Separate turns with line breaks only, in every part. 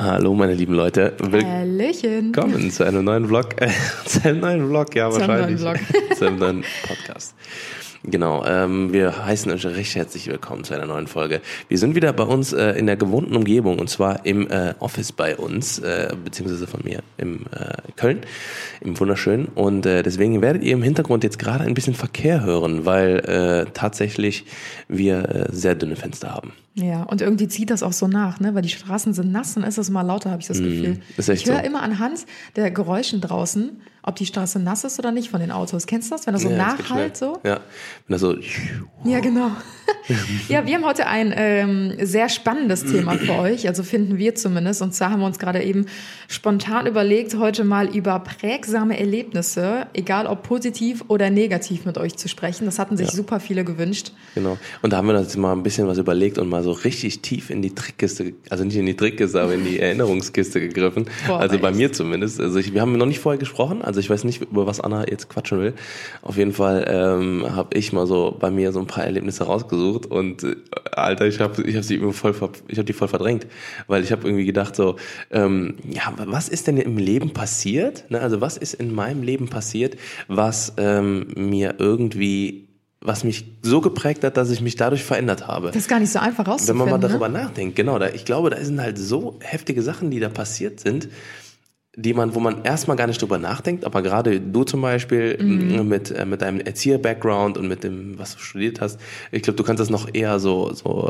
Hallo meine lieben Leute,
Hallöchen.
willkommen zu einem neuen Vlog, ja wahrscheinlich, zu einem neuen Podcast. Genau, wir heißen euch recht herzlich willkommen zu einer neuen Folge. Wir sind wieder bei uns in der gewohnten Umgebung und zwar im Office bei uns, beziehungsweise von mir im Köln, im wunderschönen. Und deswegen werdet ihr im Hintergrund jetzt gerade ein bisschen Verkehr hören, weil tatsächlich wir sehr dünne Fenster haben.
Ja, und irgendwie zieht das auch so nach, ne? Weil die Straßen sind nass und ist es mal lauter, habe ich das Gefühl.
Ist echt
ich höre
so.
immer anhand der Geräuschen draußen, ob die Straße nass ist oder nicht von den Autos. Kennst du das, wenn das so nachhallt so?
Ja, wenn das so...
Ja, genau. Ja, wir haben heute ein sehr spannendes Thema für euch, also finden wir zumindest. Und zwar haben wir uns gerade eben spontan überlegt, heute mal über prägsame Erlebnisse, egal ob positiv oder negativ, mit euch zu sprechen. Das hatten sich super viele gewünscht.
Genau. Und da haben wir uns mal ein bisschen was überlegt und mal so richtig tief in die Trickkiste, also nicht in die Trickkiste, aber in die Erinnerungskiste gegriffen.
Boah,
also bei
echt?
mir zumindest. Also wir haben noch nicht vorher gesprochen, also ich weiß nicht, über was Anna jetzt quatschen will. Auf jeden Fall habe ich mal so bei mir so ein paar Erlebnisse rausgesucht und Alter, ich habe die voll verdrängt, weil ich habe irgendwie gedacht so, was ist denn im Leben passiert? Ne? Also was ist in meinem Leben passiert, was mich so geprägt hat, dass ich mich dadurch verändert habe.
Das ist gar nicht so einfach rauszufinden.
Wenn man mal darüber nachdenkt, genau, ich glaube, da sind halt so heftige Sachen, die da passiert sind, wo man erstmal gar nicht drüber nachdenkt, aber gerade du zum Beispiel mit deinem Erzieher-Background und mit dem, was du studiert hast, ich glaube, du kannst das noch eher so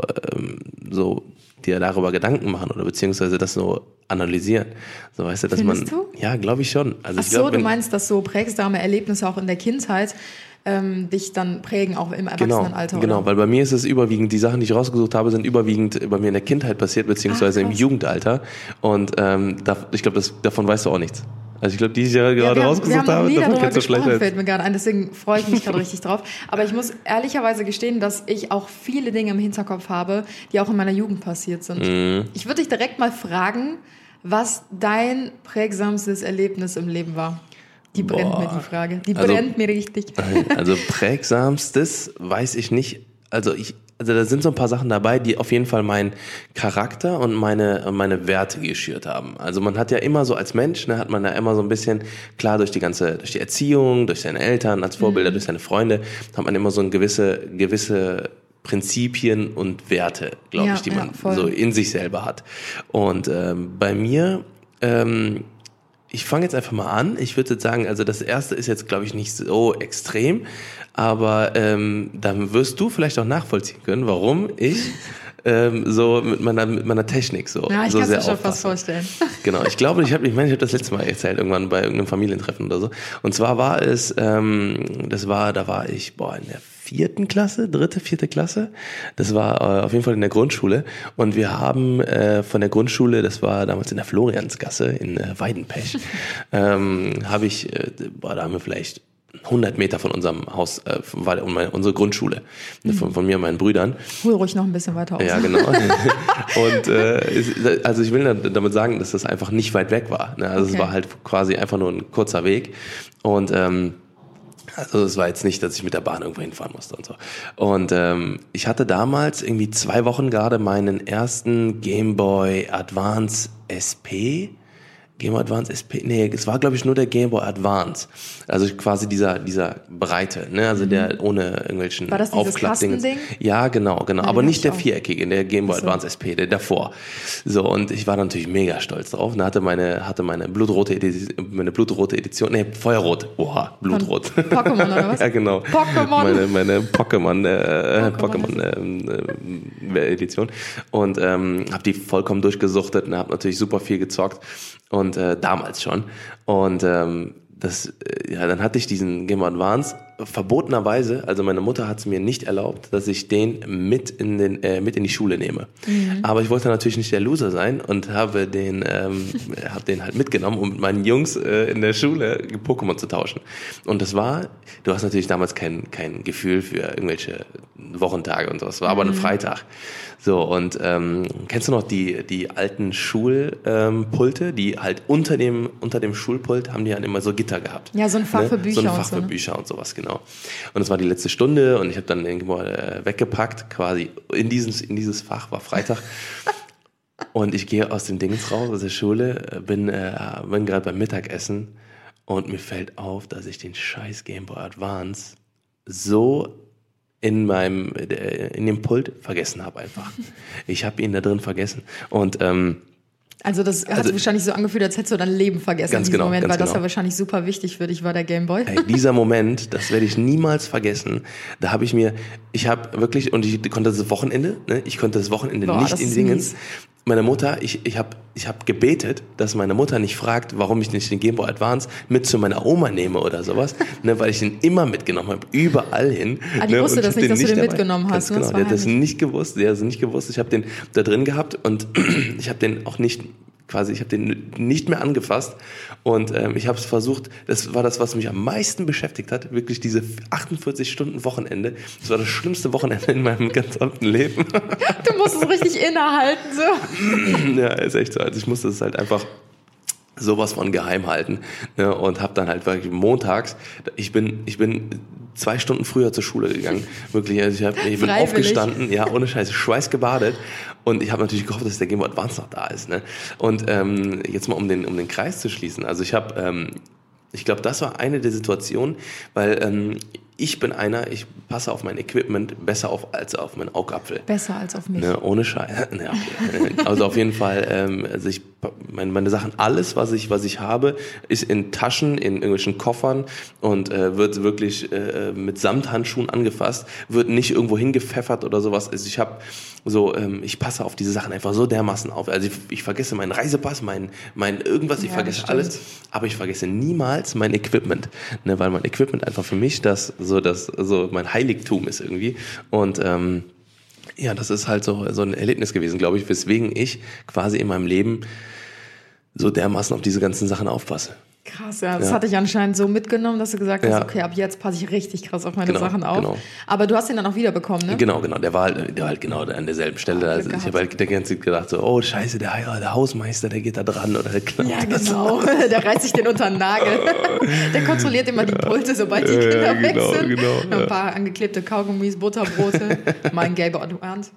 dir darüber Gedanken machen oder beziehungsweise das so analysieren. So, weißt du, dass
Findest du?
Ja, glaube ich schon. Also
Ach so, du meinst, dass so prägsame Erlebnisse auch in der Kindheit dich dann prägen, auch im Erwachsenenalter,
Genau,
oder?
weil bei mir ist es überwiegend, die Sachen, die ich rausgesucht habe, sind überwiegend bei mir in der Kindheit passiert, beziehungsweise im Jugendalter. Und ich glaube, davon weißt du auch nichts. Also ich glaube, die ich ja gerade rausgesucht habe, davon kennst du vielleicht jetzt.
Fällt mir gerade ein, deswegen freue ich mich gerade richtig drauf. Aber ich muss ehrlicherweise gestehen, dass ich auch viele Dinge im Hinterkopf habe, die auch in meiner Jugend passiert sind. Ich würde dich direkt mal fragen, was dein prägsamstes Erlebnis im Leben war. Die brennt mir, die Frage. Die brennt mir richtig.
Also prägsamstes weiß ich nicht. Also da sind so ein paar Sachen dabei, die auf jeden Fall meinen Charakter und meine Werte geschürt haben. Also man hat ja immer so als Mensch, hat man ja immer so ein bisschen, klar durch die Erziehung, durch seine Eltern als Vorbilder, durch seine Freunde, hat man immer so ein gewisse Prinzipien und Werte, glaube ich, die man so in sich selber hat. Und bei mir, ich fange jetzt einfach mal an. Ich würde jetzt sagen, also das erste ist jetzt, glaube ich, nicht so extrem, aber dann wirst du vielleicht auch nachvollziehen können, warum ich so mit meiner Technik so
ja, ich
so
kann
sehr
mir schon
aufpasse.
was vorstellen.
Genau, ich glaube, ich habe das letzte Mal erzählt, irgendwann bei irgendeinem Familientreffen oder so. Und zwar war es, da war ich in der 4. Klasse, 4. Klasse. Das war auf jeden Fall in der Grundschule. Und wir haben von der Grundschule, das war damals in der Floriansgasse in Weidenpech, da haben wir vielleicht 100 Meter von unserem Haus war unsere Grundschule, von mir und meinen Brüdern.
Hol ruhig noch ein bisschen weiter aus.
Ja, genau. Und also ich will damit sagen, dass das einfach nicht weit weg war. Ne? Also es war halt quasi einfach nur ein kurzer Weg. Und also es war jetzt nicht, dass ich mit der Bahn irgendwo hinfahren musste und so. Und ich hatte damals irgendwie 2 Wochen gerade meinen ersten Game Boy Advance SP. Game Boy Advance SP? Nee, es war, glaube ich, nur der Game Boy Advance. Also quasi dieser Breite, ne? Also der ohne irgendwelchen Aufklappdingen.
War das dieses Kastending?
Ja, genau. Aber nicht der viereckige, der Game Boy Advance SP, der davor. So, und ich war natürlich mega stolz drauf. Und hatte meine blutrote Edition, nee, Feuerrot. Oha, blutrot.
Von Pokémon oder was?
Ja, genau.
Pokémon.
Meine Pokémon Edition. Und habe die vollkommen durchgesuchtet und habe natürlich super viel gezockt. Und damals schon. Und dann hatte ich diesen Game Boy Advance verbotenerweise, also meine Mutter hat es mir nicht erlaubt, dass ich den mit in die Schule nehme. Aber ich wollte natürlich nicht der Loser sein und habe den halt mitgenommen, um mit meinen Jungs in der Schule Pokémon zu tauschen. Und du hast natürlich damals kein Gefühl für irgendwelche Wochentage und sowas. War aber ein Freitag. So, und kennst du noch die alten Schulpulte, die halt unter dem Schulpult haben die dann immer so Gitter gehabt.
Ja, so ein Fach für Bücher.
So ein Fach für Bücher und sowas, genau. Und es war die letzte Stunde und ich habe dann irgendwo weggepackt, quasi in dieses Fach, war Freitag. Und ich gehe aus dem Dings raus, aus der Schule, bin gerade beim Mittagessen und mir fällt auf, dass ich den scheiß Game Boy Advance so in dem Pult vergessen habe einfach. Ich habe ihn da drin vergessen. Und
also das hat sich wahrscheinlich so angefühlt, als hättest du dein Leben vergessen in diesem Moment, weil das ja wahrscheinlich super wichtig für dich war, der Gameboy.
Ey, dieser Moment, das werde ich niemals vergessen. Da habe ich wirklich, und ich konnte das Wochenende nicht in Dingens. Meine Mutter, ich hab gebetet, dass meine Mutter nicht fragt, warum ich nicht den Game Boy Advance mit zu meiner Oma nehme oder sowas, ne, weil ich den immer mitgenommen habe, überall hin.
Die wusste das nicht, dass du den mitgenommen hast.
Genau, die hat das nicht gewusst. Ich habe den da drin gehabt und ich habe den auch nicht ich habe den nicht mehr angefasst und ich habe es versucht, das war das, was mich am meisten beschäftigt hat, wirklich diese 48 Stunden Wochenende. Das war das schlimmste Wochenende in meinem gesamten Leben.
Du musst es richtig innehalten, so.
Ja, ist echt so. Also ich musste es halt einfach sowas von geheim halten, ne, und habe dann halt wirklich montags, ich bin 2 Stunden früher zur Schule gegangen, wirklich, also ich bin aufgestanden, ja, ohne Scheiße, schweißgebadet und ich habe natürlich gehofft, dass der Game Boy Advance noch da ist, ne, und jetzt mal um den Kreis zu schließen, also ich glaube, das war eine der Situationen, weil ich passe auf mein Equipment besser auf als auf meinen Augapfel.
Besser als auf mich.
Ne, ohne Scheiß. Ja, okay. Also auf jeden Fall, also meine Sachen, alles, was ich habe, ist in Taschen, in irgendwelchen Koffern und wird wirklich mit Samthandschuhen angefasst, wird nicht irgendwo hingepfeffert oder sowas. Also ich passe auf diese Sachen einfach so dermaßen auf. Also ich vergesse meinen Reisepass, mein irgendwas, ich vergesse alles, aber ich vergesse niemals mein Equipment, ne, weil mein Equipment einfach für mich das mein Heiligtum ist irgendwie. Und ja, das ist halt so ein Erlebnis gewesen, glaube ich, weswegen ich quasi in meinem Leben so dermaßen auf diese ganzen Sachen aufpasse.
Krass, ja. Das hatte ich anscheinend so mitgenommen, dass du gesagt hast, okay, ab jetzt passe ich richtig krass auf meine Sachen auf. Genau. Aber du hast ihn dann auch wiederbekommen, ne?
Genau. Der war halt genau an derselben Stelle. Also ich habe halt die ganze Zeit gedacht, so, oh Scheiße, der Hausmeister, der geht da dran oder der knappt.
Ja, genau. Der reißt sich den unter den Nagel. Der kontrolliert immer die Pulte, sobald die Kinder weg sind. Genau. Ein paar angeklebte Kaugummis, Butterbrote. Mein Game Boy Advance.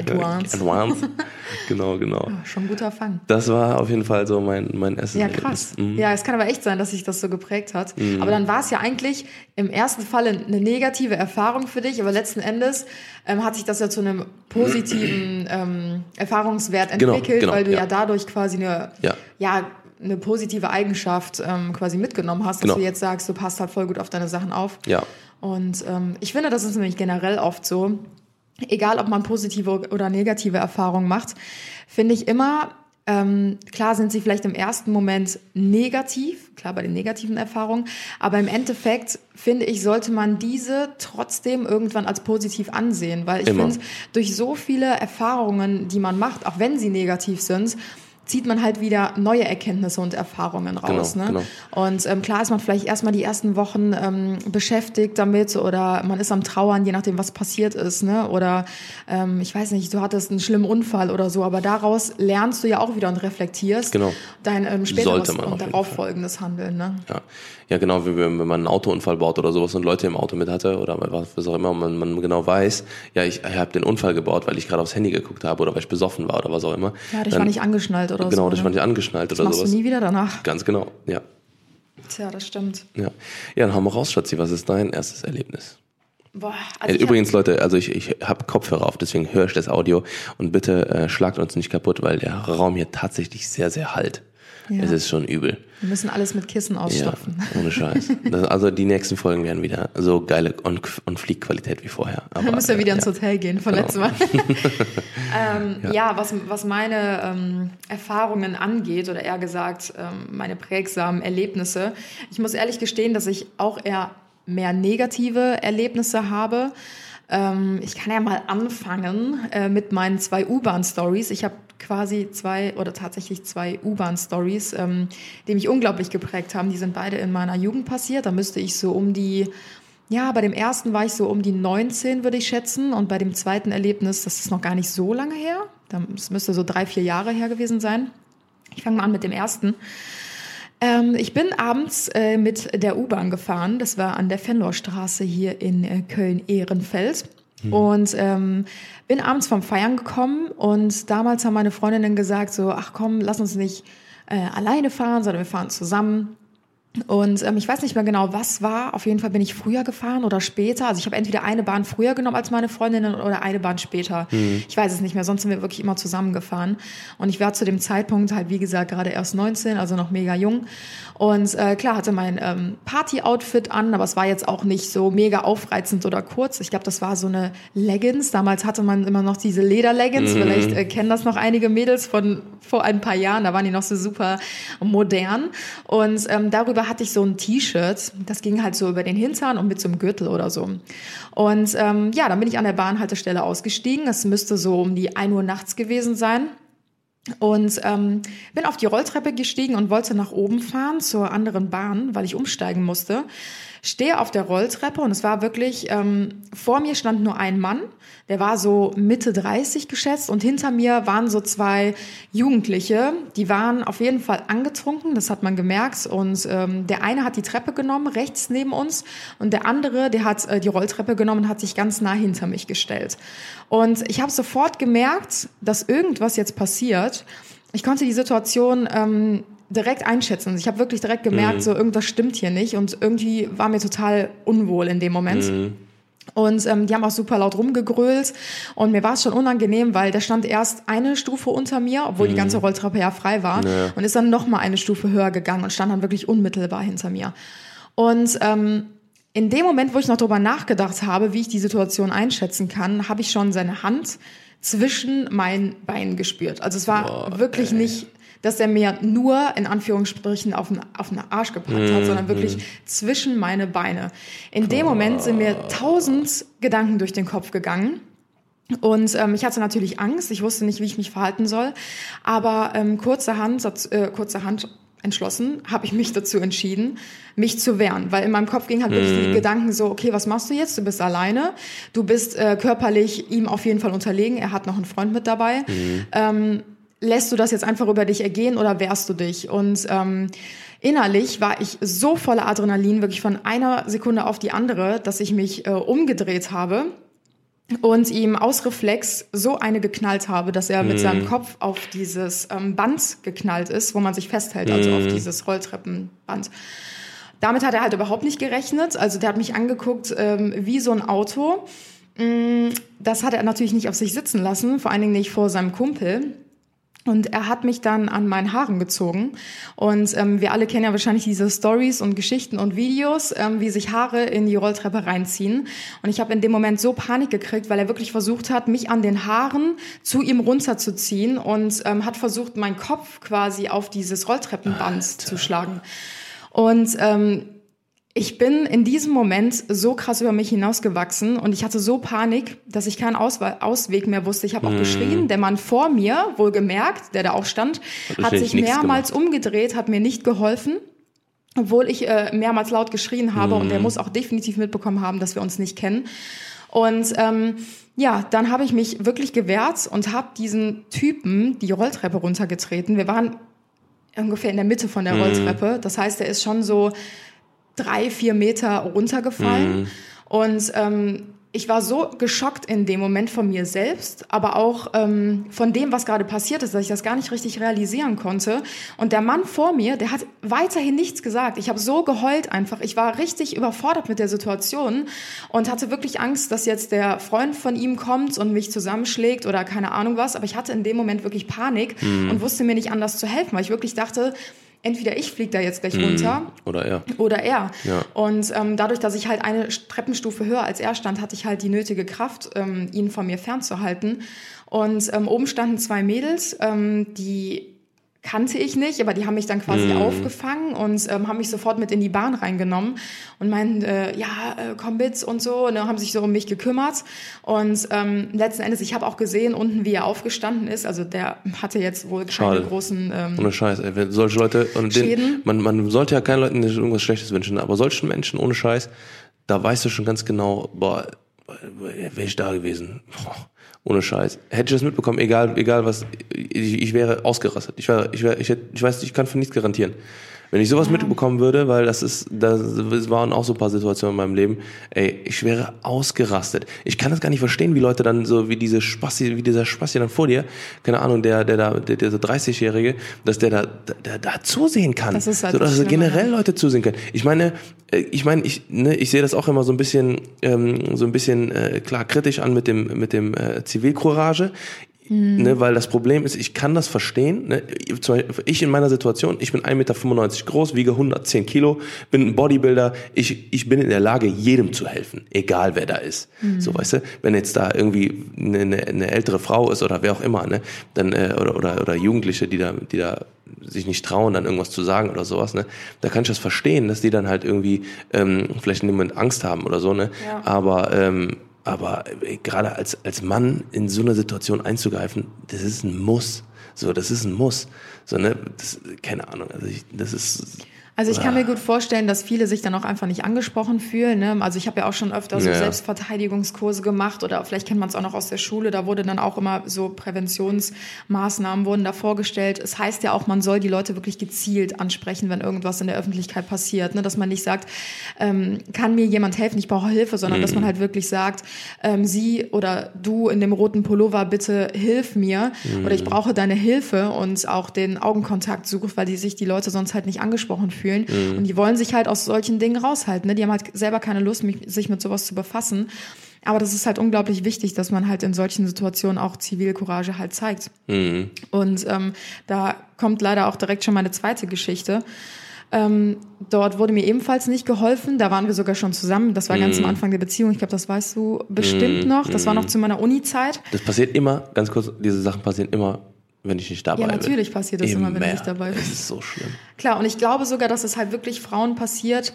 Genau. Ja, schon ein guter Fang.
Das war auf jeden Fall so mein erstes
Ja, krass. Ja, es kann aber echt sein, dass sich das so geprägt hat. Aber dann war es ja eigentlich im ersten Fall eine negative Erfahrung für dich, aber letzten Endes hat sich das ja zu einem positiven Erfahrungswert entwickelt, weil du ja dadurch quasi eine positive Eigenschaft quasi mitgenommen hast, dass du jetzt sagst, du passt halt voll gut auf deine Sachen auf.
Ja.
Und ich finde, das ist nämlich generell oft so, egal ob man positive oder negative Erfahrungen macht, finde ich immer, klar sind sie vielleicht im ersten Moment negativ, klar bei den negativen Erfahrungen, aber im Endeffekt, finde ich, sollte man diese trotzdem irgendwann als positiv ansehen, weil ich finde, durch so viele Erfahrungen, die man macht, auch wenn sie negativ sind, zieht man halt wieder neue Erkenntnisse und Erfahrungen raus. Genau. Und klar ist man vielleicht erstmal die ersten Wochen beschäftigt damit oder man ist am Trauern, je nachdem, was passiert ist. Ne? Oder ich weiß nicht, du hattest einen schlimmen Unfall oder so, aber daraus lernst du ja auch wieder und reflektierst dein späteres und darauf folgendes Handeln. Ne?
Ja, genau, wie wenn man einen Autounfall baut oder sowas und Leute im Auto mit hatte oder was auch immer, man genau weiß, ja, ich habe den Unfall gebaut, weil ich gerade aufs Handy geguckt habe oder weil ich besoffen war oder was auch immer.
Ja, ich war nicht angeschnallt oder so.
Genau, ich war nicht angeschnallt oder sowas.
Das machst du nie wieder danach.
Ganz genau, ja.
Tja, das stimmt.
Ja, dann hau mal raus, Schatzi, was ist dein erstes Erlebnis?
Boah, also
übrigens, Leute, also ich habe Kopfhörer auf, deswegen höre ich das Audio und bitte schlagt uns nicht kaputt, weil der Raum hier tatsächlich sehr, sehr hallt. Ja. Es ist schon übel.
Wir müssen alles mit Kissen ausstopfen.
Ja, ohne Scheiß. Also die nächsten Folgen werden wieder so geile On-Fleek-Qualität wie vorher. Aber
dann müsst ihr wieder ins Hotel gehen von letztem Mal. Was meine Erfahrungen angeht, oder eher gesagt meine prägsamen Erlebnisse. Ich muss ehrlich gestehen, dass ich auch eher mehr negative Erlebnisse habe. Ich kann ja mal anfangen mit meinen 2 U-Bahn-Stories. Ich habe quasi zwei U-Bahn-Stories, die mich unglaublich geprägt haben. Die sind beide in meiner Jugend passiert. Da müsste ich so bei dem ersten war ich so um die 19, würde ich schätzen. Und bei dem zweiten Erlebnis, das ist noch gar nicht so lange her. Das müsste so 3-4 Jahre her gewesen sein. Ich fange mal an mit dem ersten. Ich bin abends mit der U-Bahn gefahren. Das war an der Fenlohrstraße hier in Köln-Ehrenfeld. Und bin abends vom Feiern gekommen und damals haben meine Freundinnen gesagt so, ach komm, lass uns nicht alleine fahren, sondern wir fahren zusammen. Und ich weiß nicht mehr genau, was war. Auf jeden Fall bin ich früher gefahren oder später. Also ich habe entweder eine Bahn früher genommen als meine Freundinnen oder eine Bahn später. Ich weiß es nicht mehr, sonst sind wir wirklich immer zusammengefahren. Und ich war zu dem Zeitpunkt halt, wie gesagt, gerade erst 19, also noch mega jung. Und klar, hatte mein Party-Outfit an, aber es war jetzt auch nicht so mega aufreizend oder kurz. Ich glaube, das war so eine Leggings. Damals hatte man immer noch diese Leder-Leggings. Vielleicht kennen das noch einige Mädels von vor ein paar Jahren. Da waren die noch so super modern. Und darüber hatte ich so ein T-Shirt, das ging halt so über den Hintern und mit so einem Gürtel oder so. Und dann bin ich an der Bahnhaltestelle ausgestiegen. Es müsste so um die 1 Uhr nachts gewesen sein. Und bin auf die Rolltreppe gestiegen und wollte nach oben fahren zur anderen Bahn, weil ich umsteigen musste. Stehe auf der Rolltreppe und es war wirklich, vor mir stand nur ein Mann, der war so Mitte 30 geschätzt und hinter mir waren so 2 Jugendliche, die waren auf jeden Fall angetrunken, das hat man gemerkt und der eine hat die Treppe genommen, rechts neben uns und der andere, der hat die Rolltreppe genommen und hat sich ganz nah hinter mich gestellt. Und ich habe sofort gemerkt, dass irgendwas jetzt passiert. Ich konnte die Situation direkt einschätzen. Ich habe wirklich direkt gemerkt, so irgendwas stimmt hier nicht und irgendwie war mir total unwohl in dem Moment. Und die haben auch super laut rumgegrölt und mir war es schon unangenehm, weil der stand erst eine Stufe unter mir, obwohl die ganze Rolltreppe ja frei war und ist dann noch mal eine Stufe höher gegangen und stand dann wirklich unmittelbar hinter mir. Und in dem Moment, wo ich noch drüber nachgedacht habe, wie ich die Situation einschätzen kann, habe ich schon seine Hand zwischen meinen Beinen gespürt. Also es war wirklich nicht, dass er mir nur in Anführungsstrichen auf den Arsch gepackt hat, sondern wirklich zwischen meine Beine. In dem Moment sind mir 1000 Gedanken durch den Kopf gegangen. Und ich hatte natürlich Angst, ich wusste nicht, wie ich mich verhalten soll, aber kurzerhand entschlossen habe ich mich dazu entschieden, mich zu wehren, weil in meinem Kopf ging halt wirklich die Gedanken so, okay, was machst du jetzt? Du bist alleine, du bist körperlich ihm auf jeden Fall unterlegen, er hat noch einen Freund mit dabei. Lässt du das jetzt einfach über dich ergehen oder wehrst du dich? Und innerlich war ich so voller Adrenalin, wirklich von einer Sekunde auf die andere, dass ich mich umgedreht habe und ihm aus Reflex so eine geknallt habe, dass er mit seinem Kopf auf dieses Band geknallt ist, wo man sich festhält, also auf dieses Rolltreppenband. Damit hat er halt überhaupt nicht gerechnet. Also der hat mich angeguckt wie so ein Auto. Das hat er natürlich nicht auf sich sitzen lassen, vor allen Dingen nicht vor seinem Kumpel. Und er hat mich dann an meinen Haaren gezogen. Und wir alle kennen ja wahrscheinlich diese Stories und Geschichten und Videos, wie sich Haare in die Rolltreppe reinziehen. Und ich habe in dem Moment so Panik gekriegt, weil er wirklich versucht hat, mich an den Haaren zu ihm runterzuziehen und hat versucht, meinen Kopf quasi auf dieses Rolltreppenband zu schlagen. Und ich bin in diesem Moment so krass über mich hinausgewachsen und ich hatte so Panik, dass ich keinen Ausweg mehr wusste. Ich habe auch geschrien. Der Mann vor mir, wohlgemerkt, der da auch stand, hat sich mehrmals umgedreht, hat mir nicht geholfen, obwohl ich mehrmals laut geschrien habe und der muss auch definitiv mitbekommen haben, dass wir uns nicht kennen. Und dann habe ich mich wirklich gewehrt und habe diesen Typen die Rolltreppe runtergetreten. Wir waren ungefähr in der Mitte von der Rolltreppe. Das heißt, er ist schon so 3-4 Meter runtergefallen und ich war so geschockt in dem Moment von mir selbst, aber auch von dem, was gerade passiert ist, dass ich das gar nicht richtig realisieren konnte. Und der Mann vor mir, der hat weiterhin nichts gesagt. Ich habe so geheult einfach. Ich war richtig überfordert mit der Situation und hatte wirklich Angst, dass jetzt der Freund von ihm kommt und mich zusammenschlägt oder keine Ahnung was. Aber ich hatte in dem Moment wirklich Panik und wusste mir nicht anders zu helfen, weil ich wirklich dachte, entweder ich fliege da jetzt gleich runter oder er. Ja. Und dadurch, dass ich halt eine Treppenstufe höher als er stand, hatte ich halt die nötige Kraft, ihn von mir fernzuhalten. Und oben standen 2 Mädels, die kannte ich nicht, aber die haben mich dann quasi aufgefangen und haben mich sofort mit in die Bahn reingenommen und meinten, komm mit und so, und haben sich so um mich gekümmert. Und letzten Endes, ich habe auch gesehen unten, wie er aufgestanden ist. Also der hatte jetzt wohl keine großen
ohne Scheiß, ey. Solche Leute, und
Schäden.
Man sollte ja keinen Leuten irgendwas Schlechtes wünschen, aber solchen Menschen, ohne Scheiß, da weißt du schon ganz genau, wäre ich da gewesen. Ohne Scheiß. Hätte ich das mitbekommen, egal was, ich wäre ausgerastet. Ich weiß, ich kann für nichts garantieren. Wenn ich sowas mitbekommen würde, weil das waren auch so ein paar Situationen in meinem Leben, ich wäre ausgerastet. Ich kann das gar nicht verstehen, wie Leute dann so, wie dieser Spasti dann vor dir, keine Ahnung, der so 30-Jährige, dass der da zusehen kann. Das ist halt so, dass generell Leute zusehen können. Ich sehe das auch immer so ein bisschen, klar, kritisch an mit dem Zivilcourage. Ne, weil das Problem ist, ich kann das verstehen. Ne? Ich in meiner Situation, ich bin 1,95 Meter groß, wiege 110 Kilo, bin ein Bodybuilder. Ich bin in der Lage, jedem zu helfen, egal wer da ist. So, weißt du, wenn jetzt da irgendwie eine ältere Frau ist oder wer auch immer, ne, dann oder Jugendliche, die da sich nicht trauen, dann irgendwas zu sagen oder sowas, ne, da kann ich das verstehen, dass die dann halt irgendwie vielleicht in dem Moment Angst haben oder so, ne, ja. Aber gerade als Mann in so einer Situation einzugreifen, das ist ein Muss. So, das ist ein Muss. So, ne, keine Ahnung. Also ich kann mir gut vorstellen, dass viele sich dann auch einfach nicht angesprochen fühlen. Ne? Also ich habe ja auch schon öfter so Selbstverteidigungskurse gemacht oder vielleicht kennt man es auch noch aus der Schule. Da wurde dann auch immer so Präventionsmaßnahmen wurden da vorgestellt. Es heißt ja auch, man soll die Leute wirklich gezielt ansprechen, wenn irgendwas in der Öffentlichkeit passiert. Ne? Dass man nicht sagt, kann mir jemand helfen, ich brauche Hilfe, sondern dass man halt wirklich sagt, sie oder du in dem roten Pullover, bitte hilf mir oder ich brauche deine Hilfe und auch den Augenkontakt sucht, weil sich die Leute sonst halt nicht angesprochen fühlen. Und die wollen sich halt aus solchen Dingen raushalten. Ne? Die haben halt selber keine Lust, sich mit sowas zu befassen. Aber das ist halt unglaublich wichtig, dass man halt in solchen Situationen auch Zivilcourage halt zeigt. Und da kommt leider auch direkt schon meine zweite Geschichte. Dort wurde mir ebenfalls nicht geholfen. Da waren wir sogar schon zusammen. Das war ganz am Anfang der Beziehung. Ich glaube, das weißt du bestimmt noch. Das war noch zu meiner Uni-Zeit. Das passiert immer, ganz kurz, diese Sachen passieren immer, wenn ich nicht dabei bin.
Ja, natürlich passiert das immer, wenn ich nicht dabei bin.
Das ist so schlimm.
Klar, und ich glaube sogar, dass es halt wirklich Frauen passiert,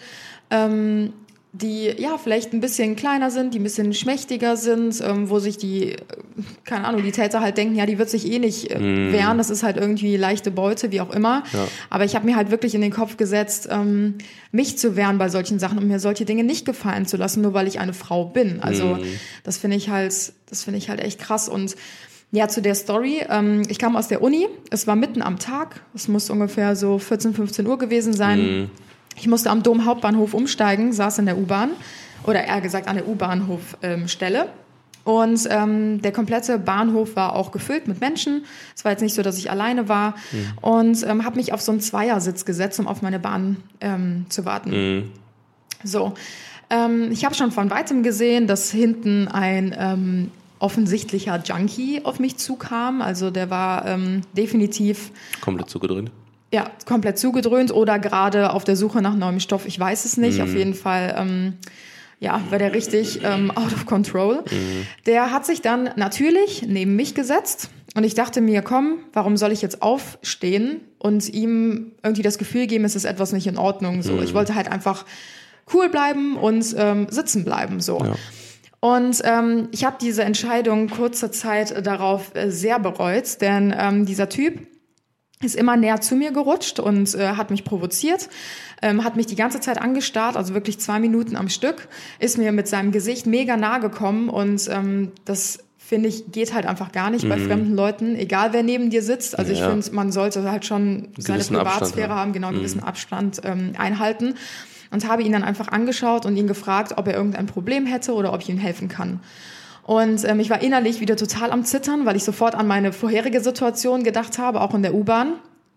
die ja vielleicht ein bisschen kleiner sind, die ein bisschen schmächtiger sind, wo sich die Täter halt denken, ja, die wird sich eh nicht wehren, das ist halt irgendwie leichte Beute, wie auch immer. Ja. Aber ich habe mir halt wirklich in den Kopf gesetzt, mich zu wehren bei solchen Sachen und mir solche Dinge nicht gefallen zu lassen, nur weil ich eine Frau bin. Also das finde ich halt echt krass. Und ja, zu der Story. Ich kam aus der Uni. Es war mitten am Tag. Es muss ungefähr so 14, 15 Uhr gewesen sein. Ich musste am Dom Hauptbahnhof umsteigen, saß in der U-Bahn. Oder eher gesagt an der U-Bahnhof-Stelle. Und der komplette Bahnhof war auch gefüllt mit Menschen. Es war jetzt nicht so, dass ich alleine war. Und habe mich auf so einen Zweiersitz gesetzt, um auf meine Bahn zu warten. So. Ich habe schon von Weitem gesehen, dass hinten ein offensichtlicher Junkie auf mich zukam. Also der war definitiv...
Komplett zugedröhnt?
Ja, komplett zugedröhnt oder gerade auf der Suche nach neuem Stoff. Ich weiß es nicht. Auf jeden Fall war der richtig out of control. Der hat sich dann natürlich neben mich gesetzt. Und ich dachte mir, komm, warum soll ich jetzt aufstehen und ihm irgendwie das Gefühl geben, es ist etwas nicht in Ordnung. So, ich wollte halt einfach cool bleiben und sitzen bleiben. So. Ja. Und ich habe diese Entscheidung kurze Zeit darauf sehr bereut, denn dieser Typ ist immer näher zu mir gerutscht und hat mich provoziert, hat mich die ganze Zeit angestarrt, also wirklich 2 Minuten am Stück, ist mir mit seinem Gesicht mega nahe gekommen und das finde ich, geht halt einfach gar nicht bei fremden Leuten, egal wer neben dir sitzt. Also ich finde, man sollte halt schon seine Privatsphäre haben, genau einen gewissen Abstand einhalten. Und habe ihn dann einfach angeschaut und ihn gefragt, ob er irgendein Problem hätte oder ob ich ihm helfen kann. Und ich war innerlich wieder total am Zittern, weil ich sofort an meine vorherige Situation gedacht habe, auch in der U-Bahn.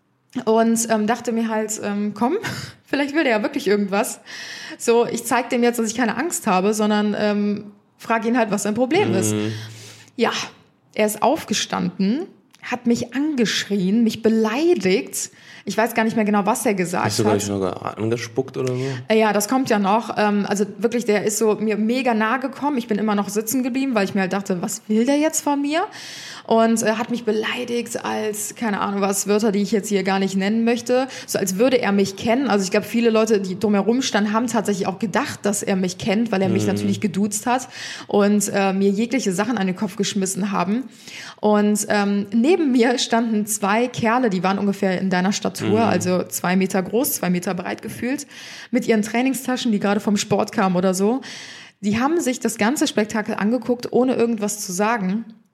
Und dachte mir halt, komm, vielleicht will der ja wirklich irgendwas. So, ich zeige dem jetzt, dass ich keine Angst habe, sondern frage ihn halt, was sein Problem ist. Ja, er ist aufgestanden, hat mich angeschrien, mich beleidigt. Ich weiß gar nicht mehr genau, was er gesagt hat. Hast du gar nicht
sogar angespuckt oder so?
Ja, das kommt ja noch. Also wirklich, der ist so mir mega nahe gekommen. Ich bin immer noch sitzen geblieben, weil ich mir halt dachte, was will der jetzt von mir? Und hat mich beleidigt als, keine Ahnung was, Wörter, die ich jetzt hier gar nicht nennen möchte. So als würde er mich kennen. Also ich glaube, viele Leute, die drumherum standen, haben tatsächlich auch gedacht, dass er mich kennt, weil er mich natürlich geduzt hat und mir jegliche Sachen an den Kopf geschmissen haben. Und neben mir standen 2 Kerle, die waren ungefähr in deiner Statur, also 2 Meter groß, 2 Meter breit gefühlt, mit ihren Trainingstaschen, die gerade vom Sport kamen oder so. Die haben sich das ganze Spektakel angeguckt, ohne irgendwas zu sagen.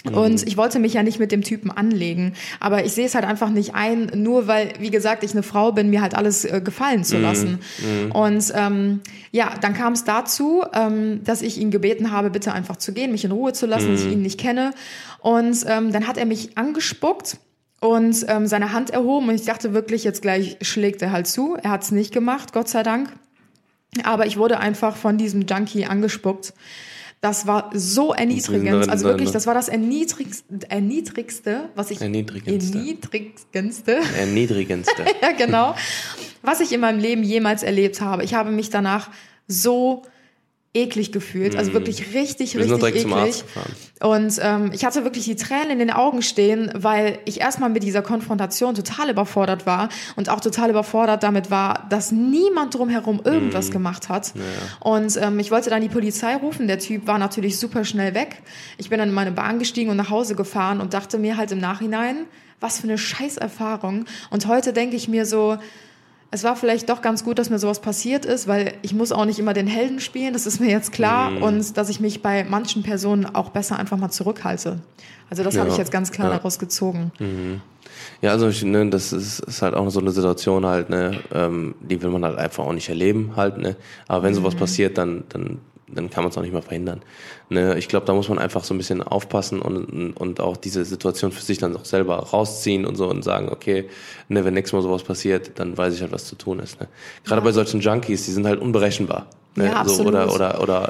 Und ich wollte mich ja nicht mit dem Typen anlegen. Aber ich sehe es halt einfach nicht ein, nur weil, wie gesagt, ich eine Frau bin, mir halt alles gefallen zu lassen. Und dann kam es dazu, dass ich ihn gebeten habe, bitte einfach zu gehen, mich in Ruhe zu lassen, dass ich ihn nicht kenne. Und dann hat er mich angespuckt und seine Hand erhoben. Und ich dachte wirklich, jetzt gleich schlägt er halt zu. Er hat es nicht gemacht, Gott sei Dank. Aber ich wurde einfach von diesem Junkie angespuckt. Das war so erniedrigend. Also wirklich, das war das Erniedrigste, was ich... Erniedrigendste. Ja, genau. Was ich in meinem Leben jemals erlebt habe. Ich habe mich danach so eklig gefühlt. Also wirklich richtig eklig. Zum Arzt gefahren. Und ich hatte wirklich die Tränen in den Augen stehen, weil ich erstmal mit dieser Konfrontation total überfordert war und auch total überfordert damit war, dass niemand drumherum irgendwas gemacht hat. Ja. Und ich wollte dann die Polizei rufen. Der Typ war natürlich super schnell weg. Ich bin dann in meine Bahn gestiegen und nach Hause gefahren und dachte mir halt im Nachhinein, was für eine Scheißerfahrung. Und heute denke ich mir so, es war vielleicht doch ganz gut, dass mir sowas passiert ist, weil ich muss auch nicht immer den Helden spielen, das ist mir jetzt klar. Und dass ich mich bei manchen Personen auch besser einfach mal zurückhalte. Also das habe ich jetzt ganz klar daraus gezogen.
Ja, also das ist halt auch so eine Situation halt, ne, die will man halt einfach auch nicht erleben halt, ne. Aber wenn sowas passiert, dann kann man es auch nicht mehr verhindern. Ne? Ich glaube, da muss man einfach so ein bisschen aufpassen und auch diese Situation für sich dann auch selber rausziehen und so und sagen, okay, ne, wenn nächstes Mal sowas passiert, dann weiß ich halt, was zu tun ist. Ne? Gerade bei solchen Junkies, die sind halt unberechenbar. Ne?
Ja,
so, oder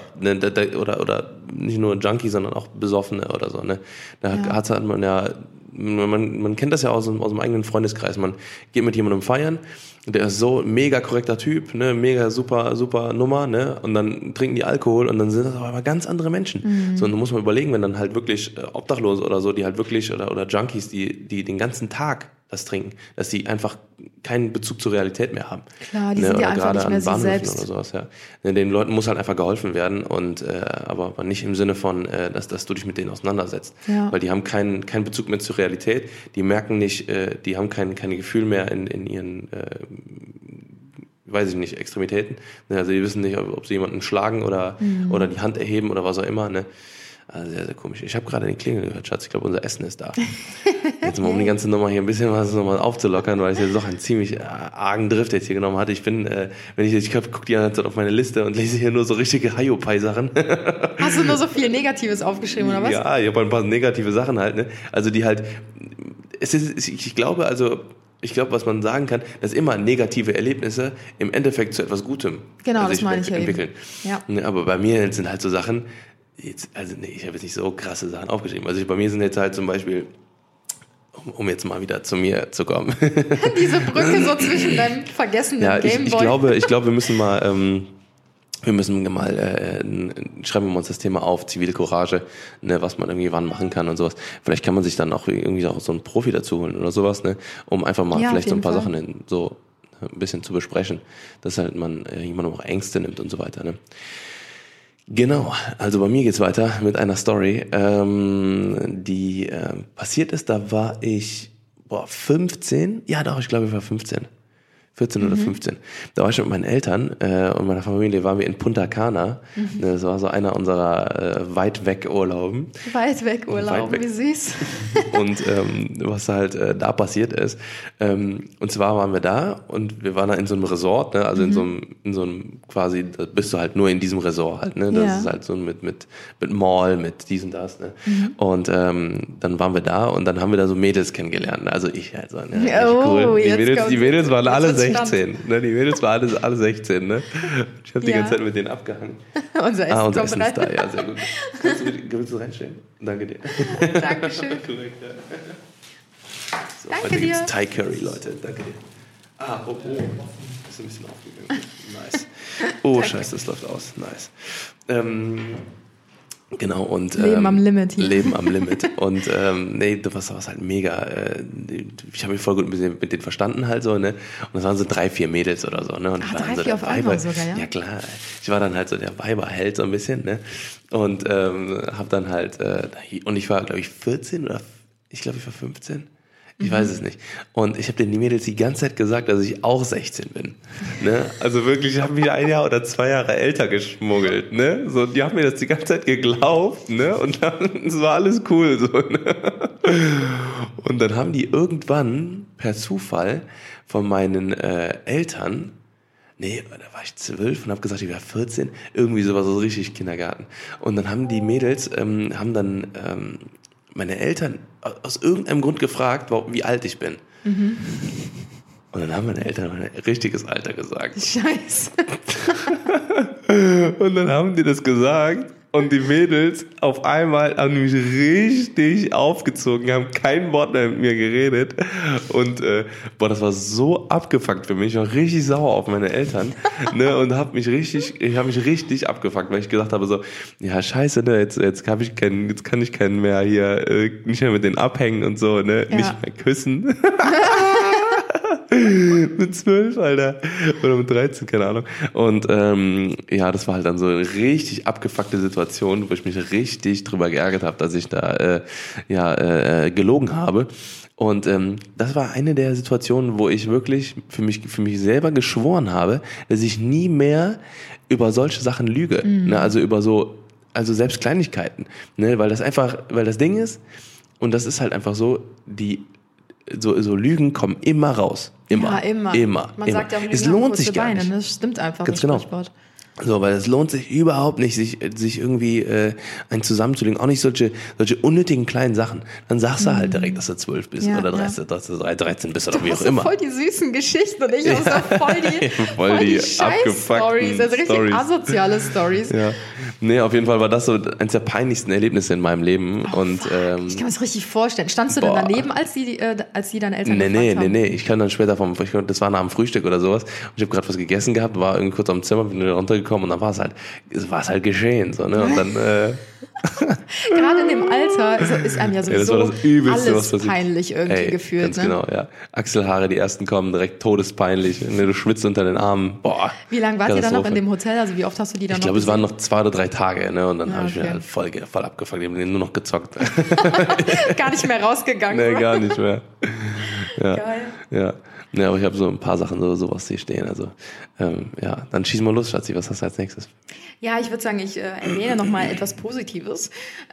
nicht nur Junkie, sondern auch Besoffene oder so. Ne? Da hat man ja, man kennt das ja aus dem eigenen Freundeskreis. Man geht mit jemandem feiern, der ist so ein mega korrekter Typ, ne, mega super Nummer, ne, und dann trinken die Alkohol und dann sind das aber ganz andere Menschen. So, und du musst mal überlegen, wenn dann halt wirklich Obdachlose oder so, die halt wirklich, oder Junkies, die den ganzen Tag das trinken, dass die einfach keinen Bezug zur Realität mehr haben.
Klar, die sind ja einfach nicht mehr sie selbst.
Oder sowas, ja. Den Leuten muss halt einfach geholfen werden und aber nicht im Sinne von, dass du dich mit denen auseinandersetzt. Ja. Weil die haben keinen Bezug mehr zur Realität, die merken nicht, die haben kein Gefühl mehr in ihren weiß ich nicht, Extremitäten. Also die wissen nicht, ob sie jemanden schlagen oder die Hand erheben oder was auch immer, ne? Also sehr, sehr komisch. Ich habe gerade den Klingel gehört, Schatz. Ich glaube, unser Essen ist da. Jetzt mal, um die ganze Nummer hier ein bisschen was nochmal aufzulockern, weil ich jetzt doch einen ziemlich argen Drift jetzt hier genommen hatte. Ich bin, ich gucke die ganze Zeit auf meine Liste und lese hier nur so richtige Haiopai-Sachen.
Hast du nur so viel Negatives aufgeschrieben, oder was?
Ja, ich habe ein paar negative Sachen halt, ne? Also die halt, ich glaube, was man sagen kann, dass immer negative Erlebnisse im Endeffekt zu etwas Gutem
das meine ich
entwickeln.
Ja.
Aber bei mir sind halt so Sachen, ich habe jetzt nicht so krasse Sachen aufgeschrieben. Also bei mir sind jetzt halt zum Beispiel, um jetzt mal wieder zu mir zu kommen.
Diese Brücke so zwischen deinem vergessenen Gameboy.
Ich glaube, wir müssen mal schreiben wir uns das Thema auf, Zivilcourage, ne, was man irgendwie wann machen kann und sowas. Vielleicht kann man sich dann auch irgendwie auch so einen Profi dazu holen oder sowas, ne, um einfach mal vielleicht so ein paar Sachen so ein bisschen zu besprechen, dass halt man jemandem auch Ängste nimmt und so weiter, ne. Genau, also bei mir geht's weiter mit einer Story, die passiert ist, da war ich 15, ja doch, ich glaube ich war 15. 14 oder 15. Da war ich mit meinen Eltern und meiner Familie, waren wir in Punta Cana. Das war so einer unserer Weit-Weg-Urlauben.
Weit-Weg-Urlauben, wie süß.
Und was halt da passiert ist. Und zwar waren wir da und wir waren da in so einem Resort, ne? Also in so einem quasi, da bist du halt nur in diesem Resort halt, ne? Das ist halt so mit Mall, mit dies und das, ne? Und dann waren wir da und dann haben wir da so Mädels kennengelernt. Also ich halt so, ne? Cool. Die Mädels waren alle 16, ne? Die Mädels waren alle 16, ne? Ich habe die ganze Zeit mit denen abgehangen.
Unser Essen
unser Essen ist da, ja, sehr gut. Willst du reinstellen? Danke dir.
Dankeschön.
Korrekt, ja. So,
Danke dir.
Gibt's Thai Curry, Leute. Danke dir. Oh. Ist ein bisschen aufgegangen. Nice. Oh, scheiße, das läuft aus. Nice. Genau, und
Leben am Limit hier.
Leben am Limit. Und das war halt mega. Ich habe mich voll gut mit denen verstanden halt so, ne? Und das waren so 3-4 Mädels oder so, ne? Und ich war
3-4 auf einmal sogar, ja?
Ja klar. Ich war dann halt so der Weiberheld so ein bisschen, ne? Und habe dann halt und ich war, glaube ich, 14 oder ich glaube, ich war 15. Ich weiß es nicht. Und ich habe den Mädels die ganze Zeit gesagt, dass ich auch 16 bin. Ne? Also wirklich, ich habe mich 1 Jahr oder 2 Jahre älter geschmuggelt. Ne? So, die haben mir das die ganze Zeit geglaubt. Ne? Und dann, es war alles cool. So, ne? Und dann haben die irgendwann per Zufall von meinen Eltern, nee, da war ich 12 und habe gesagt, ich wäre 14, irgendwie sowas, so richtig Kindergarten. Und dann haben die Mädels, meine Eltern aus irgendeinem Grund gefragt, wie alt ich bin. Mhm. Und dann haben meine Eltern mein richtiges Alter gesagt.
Scheiße.
Und dann haben die das gesagt und die Mädels auf einmal haben mich richtig aufgezogen, haben kein Wort mehr mit mir geredet. Und das war so abgefuckt für mich. Ich war richtig sauer auf meine Eltern. Ne, und ich habe mich richtig abgefuckt, weil ich gesagt habe so, ja scheiße, ne, jetzt kann ich keinen mehr hier, nicht mehr mit denen abhängen und so, ne, nicht mehr küssen. Mit 12, Alter. Oder mit 13, keine Ahnung. Und das war halt dann so eine richtig abgefuckte Situation, wo ich mich richtig drüber geärgert habe, dass ich da gelogen habe. Und das war eine der Situationen, wo ich wirklich für mich selber geschworen habe, dass ich nie mehr über solche Sachen lüge. Mhm. Ne? Also über also selbst Kleinigkeiten. Ne? Weil das Ding ist, und das ist halt einfach so, so Lügen kommen immer raus. Immer. Ja, immer.
Man sagt ja auch,
es lohnt sich gar nicht.
Das stimmt einfach.
Ganz genau. So, weil es lohnt sich überhaupt nicht, sich irgendwie einen zusammenzulegen. Auch nicht solche unnötigen kleinen Sachen. Dann sagst du halt direkt, dass du 12 bist oder 13 bist oder wie auch immer.
Voll die süßen Geschichten und ich habe voll die Scheiß-Stories. Also richtig asoziale Stories.
Ja. Nee, auf jeden Fall war das so eines der peinlichsten Erlebnisse in meinem Leben.
Oh, und ich kann mir das richtig vorstellen. Standst du denn daneben, als die deine Eltern gefragt haben?
Nee. Ich kann dann später das war nach dem Frühstück oder sowas. Und ich habe gerade was gegessen gehabt, war irgendwie kurz am Zimmer, bin wieder runtergekommen und dann war es halt geschehen. So, ne? Und dann
gerade in dem Alter ist einem ja sowieso
das Übelste,
alles peinlich irgendwie gefühlt.
Ganz genau, ja. Achselhaare, die ersten kommen, direkt todespeinlich. Du schwitzt unter den Armen. Boah.
Wie lange wart ihr dann noch in dem Hotel? Also wie oft hast du die dann
Ich glaube, es waren noch 2 oder 3 Tage. Ne? Und dann habe ich mir halt voll abgefuckt. Ich habe nur noch gezockt.
Gar nicht mehr rausgegangen.
Nee, gar nicht mehr. Ja.
Geil.
Ja. Ja, aber ich habe so ein paar Sachen sowas hier stehen. Also dann schieß mal los, Schatzi. Was hast du als nächstes?
Ja, ich würde sagen, ich erwähne nochmal etwas Positives.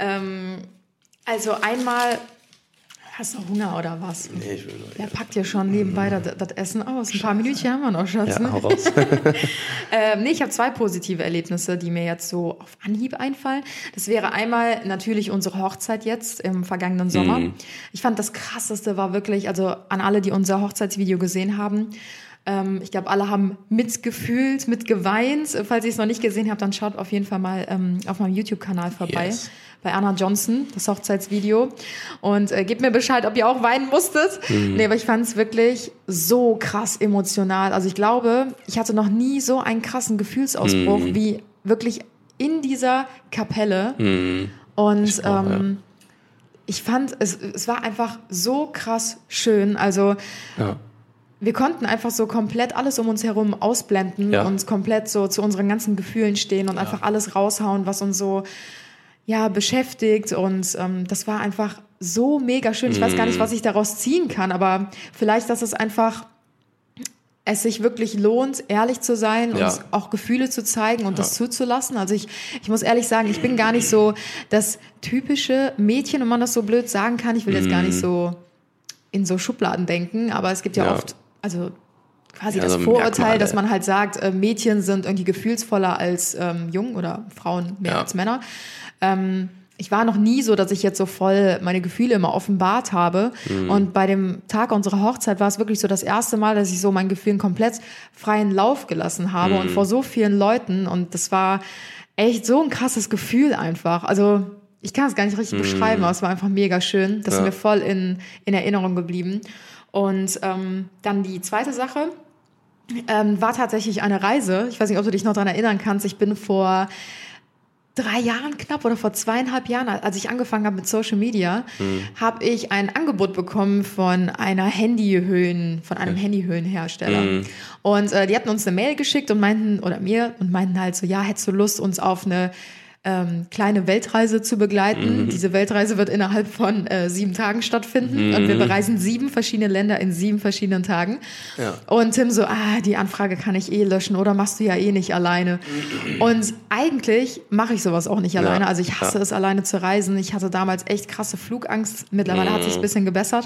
Also einmal, hast du Hunger oder was?
Nee, ich will nur.
Wer packt ja schon nebenbei das Essen aus? Ein paar Minütchen haben wir noch, Schatz.
Ja, hau raus.
Ich habe 2 positive Erlebnisse, die mir jetzt so auf Anhieb einfallen. Das wäre einmal natürlich unsere Hochzeit jetzt im vergangenen Sommer. Ich fand, das Krasseste war wirklich, also an alle, die unser Hochzeitsvideo gesehen haben, ich glaube, alle haben mitgefühlt, mitgeweint. Falls ihr es noch nicht gesehen habt, dann schaut auf jeden Fall mal auf meinem YouTube-Kanal vorbei.
Yes.
Bei Anna Johnson, das Hochzeitsvideo. Und gebt mir Bescheid, ob ihr auch weinen musstet. Nee, aber ich fand es wirklich so krass emotional. Also ich glaube, ich hatte noch nie so einen krassen Gefühlsausbruch wie wirklich in dieser Kapelle. Und ich fand, es war einfach so krass schön. Also wir konnten einfach so komplett alles um uns herum ausblenden und komplett so zu unseren ganzen Gefühlen stehen und einfach alles raushauen, was uns so beschäftigt. Und das war einfach so mega schön. Ich weiß gar nicht, was ich daraus ziehen kann, aber vielleicht, dass es sich wirklich lohnt, ehrlich zu sein und auch Gefühle zu zeigen und das zuzulassen. Also ich muss ehrlich sagen, ich bin gar nicht so das typische Mädchen, wenn man das so blöd sagen kann. Ich will jetzt gar nicht so in so Schubladen denken, aber es gibt ja oft, also quasi das Vorurteil, dass man halt sagt, Mädchen sind irgendwie gefühlsvoller als Jungen oder Frauen mehr als Männer. Ich war noch nie so, dass ich jetzt so voll meine Gefühle immer offenbart habe. Und bei dem Tag unserer Hochzeit war es wirklich so das erste Mal, dass ich so meinen Gefühlen komplett freien Lauf gelassen habe und vor so vielen Leuten. Und das war echt so ein krasses Gefühl einfach. Also ich kann es gar nicht richtig beschreiben, aber es war einfach mega schön. Das ist mir voll in Erinnerung geblieben. Und dann die zweite Sache war tatsächlich eine Reise. Ich weiß nicht, ob du dich noch daran erinnern kannst. Ich bin vor 3 Jahren knapp oder vor 2,5 Jahren, als ich angefangen habe mit Social Media, habe ich ein Angebot bekommen von einem Handyhöhenhersteller. Und die hatten uns eine Mail geschickt und meinten halt so, ja, hättest du Lust, uns auf eine kleine Weltreise zu begleiten. Diese Weltreise wird innerhalb von 7 Tagen stattfinden und wir bereisen 7 verschiedene Länder in 7 verschiedenen Tagen. Ja. Und Tim so, die Anfrage kann ich löschen oder machst du ja nicht alleine. Und eigentlich mache ich sowas auch nicht alleine. Also ich hasse es, alleine zu reisen. Ich hatte damals echt krasse Flugangst. Mittlerweile hat sich ein bisschen gebessert.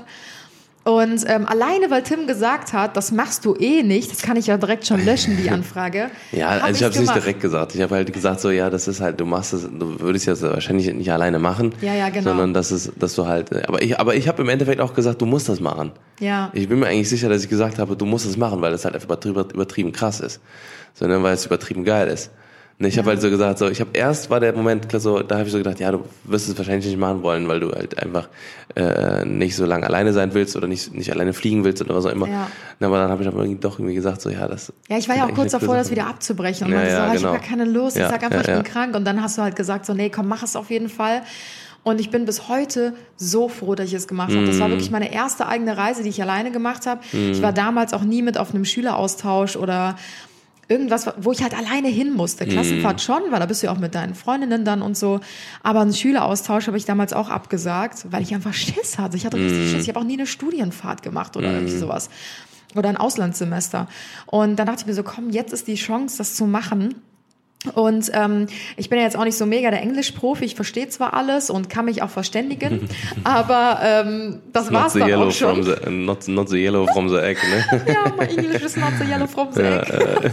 Und alleine, weil Tim gesagt hat, das machst du nicht, das kann ich ja direkt schon löschen, die Anfrage.
Ja, also ich habe es nicht direkt gesagt. Ich habe halt gesagt so, ja, das ist halt, du würdest ja wahrscheinlich nicht alleine machen.
Ja, genau.
Sondern dass du halt, aber ich habe im Endeffekt auch gesagt, du musst das machen.
Ja.
Ich bin mir eigentlich sicher, dass ich gesagt habe, du musst das machen, weil das halt einfach übertrieben krass ist. Sondern weil es übertrieben geil ist. Ich habe halt so gesagt, war der Moment so, da habe ich so gedacht, ja, du wirst es wahrscheinlich nicht machen wollen, weil du halt einfach nicht so lange alleine sein willst oder nicht alleine fliegen willst oder was auch immer. Ja. Aber dann habe ich aber irgendwie gesagt, so ja, das.
Ja, ich war ja auch kurz davor, das wieder abzubrechen und meinte so, ich habe gar keine Lust, ich sag einfach, ich bin krank und dann hast du halt gesagt so, nee, komm, mach es auf jeden Fall. Und ich bin bis heute so froh, dass ich es gemacht habe. Das war wirklich meine erste eigene Reise, die ich alleine gemacht habe. Ich war damals auch nie mit auf einem Schüleraustausch oder irgendwas, wo ich halt alleine hin musste. Klassenfahrt schon, weil da bist du ja auch mit deinen Freundinnen dann und so. Aber einen Schüleraustausch habe ich damals auch abgesagt, weil ich einfach Schiss hatte. Ich hatte richtig Schiss. Ich habe auch nie eine Studienfahrt gemacht oder irgendwie sowas. Oder ein Auslandssemester. Und dann dachte ich mir so, komm, jetzt ist die Chance, das zu machen. Und ich bin ja jetzt auch nicht so mega der Englischprofi, ich verstehe zwar alles und kann mich auch verständigen, aber das war's dann auch schon.
Not the yellow from the egg, ne?
Ja, my English is not the yellow from the egg.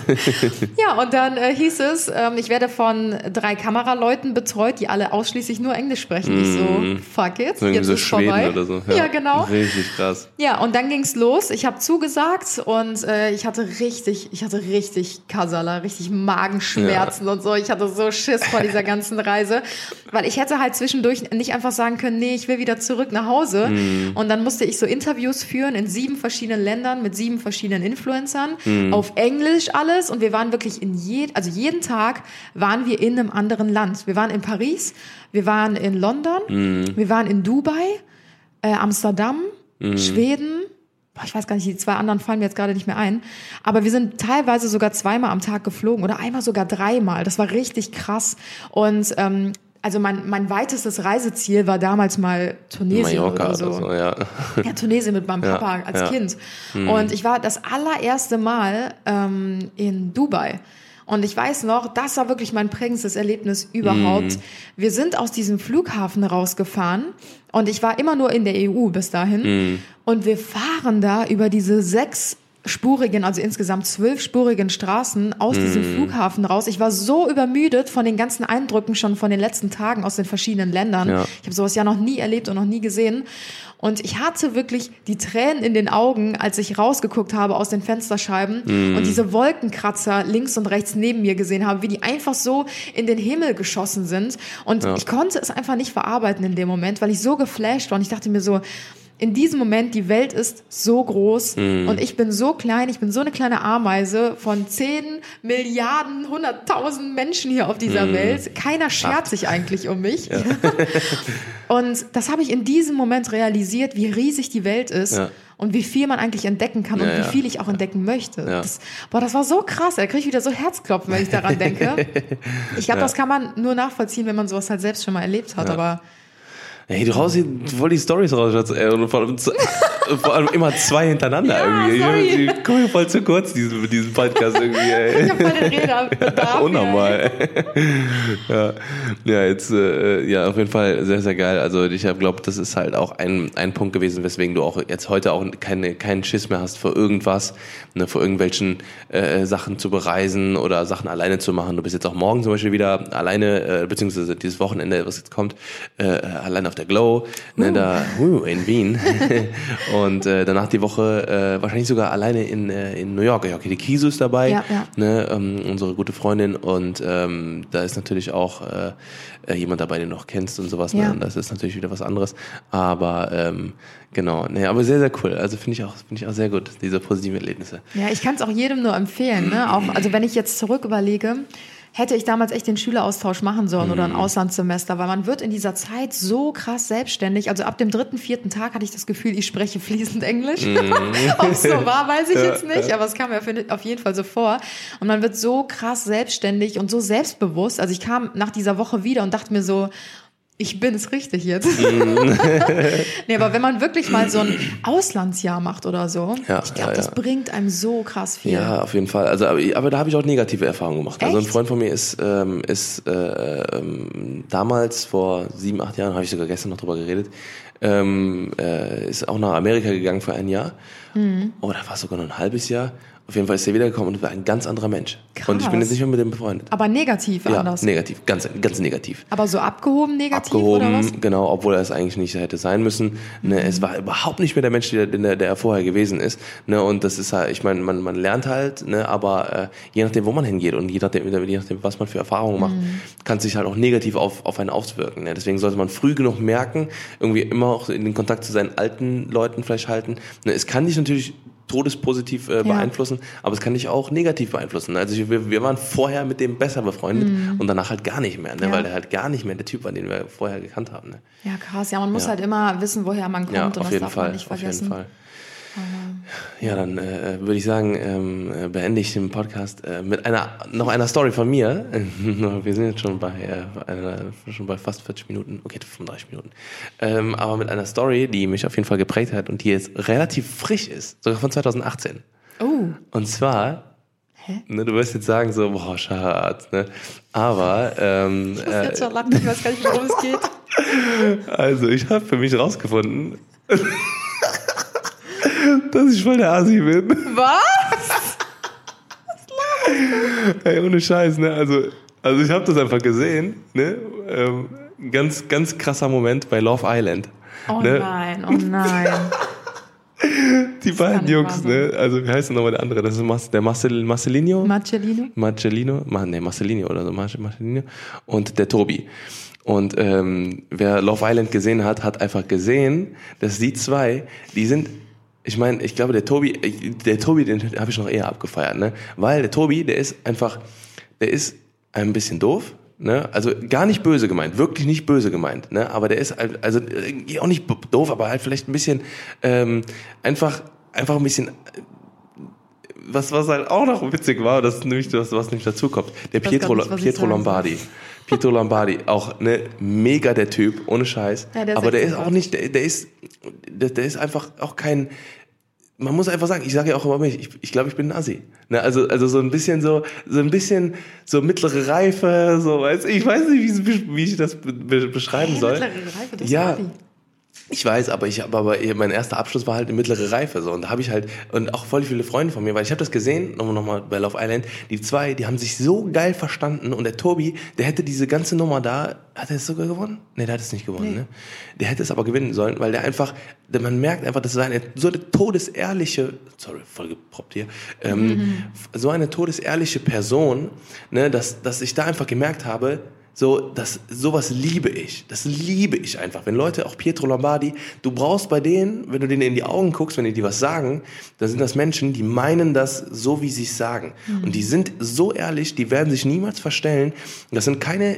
Ja, und dann hieß es, ich werde von 3 Kameraleuten betreut, die alle ausschließlich nur Englisch sprechen. Ich so, fuck it, jetzt
so
ist
Schweden
vorbei.
Oder so.
Ja, genau.
Richtig krass.
Ja, und dann ging's los. Ich habe zugesagt und ich hatte richtig Kasala, richtig Magenschmerzen. Und so. Ich hatte so Schiss vor dieser ganzen Reise, weil ich hätte halt zwischendurch nicht einfach sagen können, nee, ich will wieder zurück nach Hause. Und dann musste ich so Interviews führen in 7 verschiedenen Ländern mit 7 verschiedenen Influencern, auf Englisch alles. Und wir waren wirklich jeden Tag waren wir in einem anderen Land. Wir waren in Paris, wir waren in London, wir waren in Dubai, Amsterdam, Schweden. Ich weiß gar nicht, die 2 anderen fallen mir jetzt gerade nicht mehr ein. Aber wir sind teilweise sogar 2-mal am Tag geflogen oder einmal sogar 3-mal. Das war richtig krass. Und also mein weitestes Reiseziel war damals mal Tunesien
Mallorca
oder so. Ja, Tunesien mit meinem Papa als Kind. Und ich war das allererste Mal in Dubai. Und ich weiß noch, das war wirklich mein prägendstes Erlebnis überhaupt. Wir sind aus diesem Flughafen rausgefahren und ich war immer nur in der EU bis dahin. Und wir fahren da über diese 6-spurigen, also insgesamt 12-spurigen Straßen aus diesem Flughafen raus. Ich war so übermüdet von den ganzen Eindrücken schon von den letzten Tagen aus den verschiedenen Ländern. Ja. Ich habe sowas ja noch nie erlebt und noch nie gesehen. Und ich hatte wirklich die Tränen in den Augen, als ich rausgeguckt habe aus den Fensterscheiben und diese Wolkenkratzer links und rechts neben mir gesehen habe, wie die einfach so in den Himmel geschossen sind. Und ich konnte es einfach nicht verarbeiten in dem Moment, weil ich so geflasht war. Und ich dachte mir so, in diesem Moment, die Welt ist so groß und ich bin so klein, ich bin so eine kleine Ameise von 10 Milliarden, 100.000 Menschen hier auf dieser Welt. Keiner schert sich eigentlich um mich. Ja. Und das habe ich in diesem Moment realisiert, wie riesig die Welt ist und wie viel man eigentlich entdecken kann und wie viel ich auch entdecken möchte. Ja. Das war so krass, da kriege ich wieder so Herzklopfen, wenn ich daran denke. Ich glaube, das kann man nur nachvollziehen, wenn man sowas halt selbst schon mal erlebt hat, aber...
Hey, du haust hier voll die Storys raus, Schatz, und vor allem immer 2 hintereinander irgendwie. Ich komme hier voll zu kurz, diesen Podcast irgendwie, ey.
Ich hab meine Redebedarf.
Unnormal. Ja, jetzt, auf jeden Fall sehr, sehr geil. Also, ich glaube, das ist halt auch ein Punkt gewesen, weswegen du auch jetzt heute auch keinen Schiss mehr hast vor irgendwas, ne, vor irgendwelchen Sachen zu bereisen oder Sachen alleine zu machen. Du bist jetzt auch morgen zum Beispiel wieder alleine, beziehungsweise dieses Wochenende, was jetzt kommt, alleine auf der Glow, ne, in Wien. Und danach die Woche wahrscheinlich sogar alleine in New York. Ja, okay, die Kisu ist dabei, ne, unsere gute Freundin. Und da ist natürlich auch jemand dabei, den du noch kennst und sowas. Ne? Und das ist natürlich wieder was anderes. Aber genau, ne, aber sehr, sehr cool. Also finde ich auch sehr gut, diese positiven Erlebnisse.
Ja, ich kann es auch jedem nur empfehlen. Ne? Auch, also wenn ich jetzt zurück überlege, hätte ich damals echt den Schüleraustausch machen sollen oder ein Auslandssemester, weil man wird in dieser Zeit so krass selbstständig. Also ab dem 3., 4. Tag hatte ich das Gefühl, ich spreche fließend Englisch. Ob es so war, weiß ich jetzt nicht, aber es kam mir auf jeden Fall so vor. Und man wird so krass selbstständig und so selbstbewusst. Also ich kam nach dieser Woche wieder und dachte mir so, ich bin es richtig jetzt. Nee, aber wenn man wirklich mal so ein Auslandsjahr macht oder so, ich glaube, das bringt einem so krass viel.
Ja, auf jeden Fall. Also, aber da habe ich auch negative Erfahrungen gemacht.
Echt?
Also ein Freund von mir ist damals, vor 7, 8 Jahren, habe ich sogar gestern noch drüber geredet, ist auch nach Amerika gegangen für ein Jahr. Oder war es sogar noch ein halbes Jahr. Auf jeden Fall ist er wiedergekommen und war ein ganz anderer Mensch.
Krass.
Und ich bin jetzt nicht mehr mit dem befreundet.
Aber negativ anders?
Ja, negativ, ganz negativ.
Aber so abgehoben negativ oder was?
Genau, obwohl er es eigentlich nicht hätte sein müssen. Ne, es war überhaupt nicht mehr der Mensch, der er vorher gewesen ist. Ne, und das ist halt, ich meine, man lernt halt, ne, aber je nachdem, wo man hingeht und je nachdem, was man für Erfahrungen macht, kann es sich halt auch negativ auf einen auswirken. Ne? Deswegen sollte man früh genug merken, irgendwie immer auch in den Kontakt zu seinen alten Leuten vielleicht halten. Ne, es kann dich natürlich todespositiv beeinflussen, aber es kann dich auch negativ beeinflussen. Also wir waren vorher mit dem besser befreundet und danach halt gar nicht mehr, ne? Weil der halt gar nicht mehr der Typ war, den wir vorher gekannt haben. Ne?
Ja, krass. Ja, man muss halt immer wissen, woher man kommt und das darf man nicht vergessen.
Auf jeden Fall. Ja, dann würde ich sagen, beende ich den Podcast mit noch einer Story von mir. Wir sind jetzt schon bei fast 40 Minuten, okay, 35 Minuten. Aber mit einer Story, die mich auf jeden Fall geprägt hat und die jetzt relativ frisch ist, sogar von 2018.
Oh.
Und zwar, ne, du wirst jetzt sagen so, boah, Schatz, ne? Aber
das ist jetzt schon lang, ich weiß gar nicht, worum es geht.
Also, ich habe für mich rausgefunden, dass ich voll der Asi bin.
Was?
Hey, ohne Scheiß, ne? Also ich habe das einfach gesehen, ne? Ganz krasser Moment bei Love Island.
Oh
ne?
Nein, oh nein.
Die beiden Jungs, ne? Also wie heißt denn nochmal der andere? Das ist der Marcelino? Marcelino oder so, Marcelino. Und der Tobi. Und wer Love Island gesehen hat, hat einfach gesehen, dass die zwei, die sind, ich meine, ich glaube, der Tobi, den habe ich noch eher abgefeiert, ne? Weil der Tobi, der ist ein bisschen doof, ne? Also gar nicht böse gemeint, wirklich nicht böse gemeint, ne? Aber der ist also auch nicht doof, aber halt vielleicht ein bisschen einfach ein bisschen was halt auch noch witzig war, das ist nämlich das, was nicht dazu kommt. Der Pietro Lombardi. Pietro Lombardi, auch ne, mega der Typ, ohne Scheiß. Ja, aber der ist auch nicht, der ist einfach auch kein, man muss einfach sagen, ich sage ja auch immer mich, ich glaube, ich bin ein Assi. Ne, also so ein bisschen so mittlere Reife, so weiß ich weiß nicht, wie ich das beschreiben soll.
Mittlere Reife, das
ja.
Abi.
Ich weiß, aber mein erster Abschluss war halt eine mittlere Reife, so. Und da habe ich halt, und auch voll viele Freunde von mir, weil ich habe das gesehen, nochmal bei Love Island, die haben sich so geil verstanden und der Tobi, der hätte diese ganze Nummer da, hat er es sogar gewonnen? Nee, der hat es nicht gewonnen, ne? Der hätte es aber gewinnen sollen, weil man merkt einfach, das ist so eine todesehrliche, sorry, voll geproppt hier, so eine todesehrliche Person, ne, dass ich da einfach gemerkt habe, sowas liebe ich. Das liebe ich einfach. Wenn Leute, auch Pietro Lombardi, du brauchst bei denen, wenn du denen in die Augen guckst, wenn die dir was sagen, dann sind das Menschen, die meinen das so, wie sie es sagen. Und die sind so ehrlich, die werden sich niemals verstellen. Das sind keine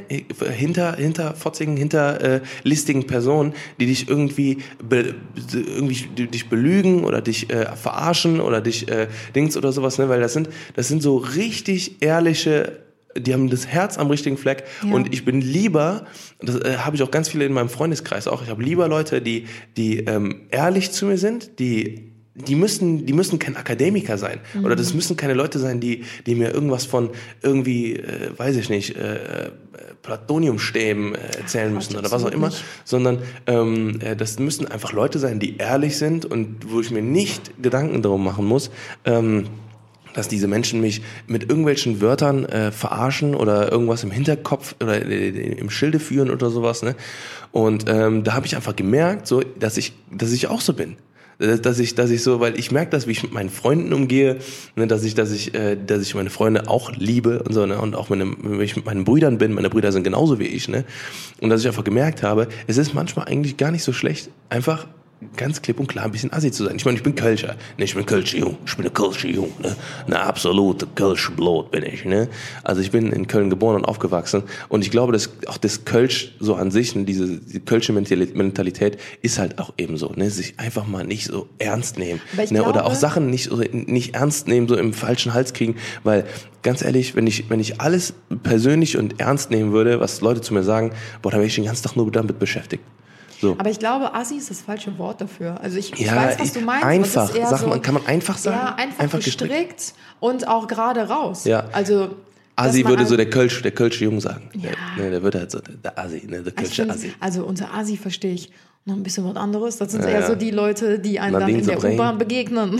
hinterlistigen Personen, die dich irgendwie dich belügen oder dich verarschen oder dich Dings oder sowas, ne? Weil das sind so richtig ehrliche, die haben das Herz am richtigen Fleck und ich bin lieber, das habe ich auch ganz viele in meinem Freundeskreis auch, ich habe lieber Leute, die ehrlich zu mir sind, die müssen kein Akademiker sein oder das müssen keine Leute sein, die mir irgendwas von irgendwie, weiß ich nicht, Plutoniumstäben erzählen müssen oder was auch immer, sondern das müssen einfach Leute sein, die ehrlich sind und wo ich mir nicht Gedanken darum machen muss, dass diese Menschen mich mit irgendwelchen Wörtern verarschen oder irgendwas im Hinterkopf oder im Schilde führen oder sowas, ne? Und da habe ich einfach gemerkt, so, dass ich auch so bin. Dass ich so, weil ich merke das, wie ich mit meinen Freunden umgehe, ne, dass ich meine Freunde auch liebe und so, ne, und auch wenn ich mit meinen Brüdern bin, meine Brüder sind genauso wie ich, ne, und dass ich einfach gemerkt habe, es ist manchmal eigentlich gar nicht so schlecht, einfach ganz klipp und klar ein bisschen assi zu sein. Ich meine, ich bin Kölscher. Ne, ich bin Kölscher Jung. Ich bin ein Kölscher Jung. Ne? Eine absolute Kölsche Blut bin ich. Ne? Also ich bin in Köln geboren und aufgewachsen. Und ich glaube, dass auch das Kölsch so an sich, ne, die Kölsche Mentalität ist halt auch eben so. Ne? Sich einfach mal nicht so ernst nehmen. Ne? Oder auch Sachen nicht ernst nehmen, so im falschen Hals kriegen. Weil, ganz ehrlich, wenn ich alles persönlich und ernst nehmen würde, was Leute zu mir sagen, boah, da wäre ich den ganzen Tag nur damit beschäftigt. So.
Aber ich glaube, Assi ist das falsche Wort dafür. Also ich weiß, was du meinst.
Einfach,
so,
kann man einfach sagen?
Ja, einfach gestrickt und auch gerade raus.
Ja.
Also,
Assi würde so der Kölsche Jung sagen.
Ja.
Der würde halt so der Assi, ne, der Kölsche Assi.
Also unter Assi verstehe ich noch ein bisschen was anderes. Das sind eher so die Leute, die einem dann in der U-Bahn begegnen.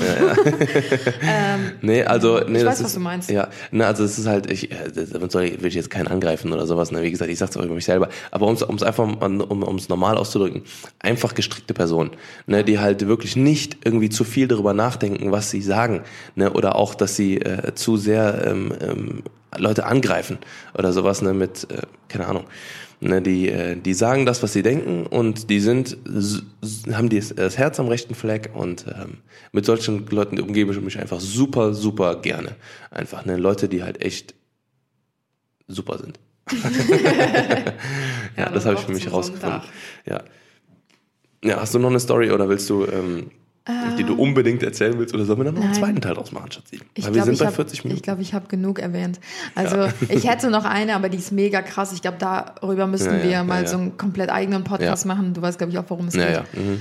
Ja.
Ich weiß, was du meinst.
Ja, ne, also es ist halt, damit will ich jetzt keinen angreifen oder sowas. Ne? Wie gesagt, ich sag's auch über mich selber. Aber um's einfach, um's normal auszudrücken, einfach gestrickte Personen, ne, die halt wirklich nicht irgendwie zu viel darüber nachdenken, was sie sagen, ne, oder auch, dass sie zu sehr Leute angreifen oder sowas, ne, mit keine Ahnung. Ne, die sagen das, was sie denken, und die haben das Herz am rechten Fleck, und mit solchen Leuten umgebe ich mich einfach super, super gerne. Einfach, ne, Leute, die halt echt super sind. Ja, das habe ich für mich herausgefunden. Ja, hast du noch eine Story, oder willst du, die du unbedingt erzählen willst, oder sollen wir dann noch einen zweiten Teil draus machen, Schatzi? Weil wir sind bei 40 Minuten.
Ich glaube, ich habe genug erwähnt. Also ich hätte noch eine, aber die ist mega krass. Ich glaube, darüber müssten wir mal so einen komplett eigenen Podcast machen. Du weißt, glaube ich, auch, worum es geht.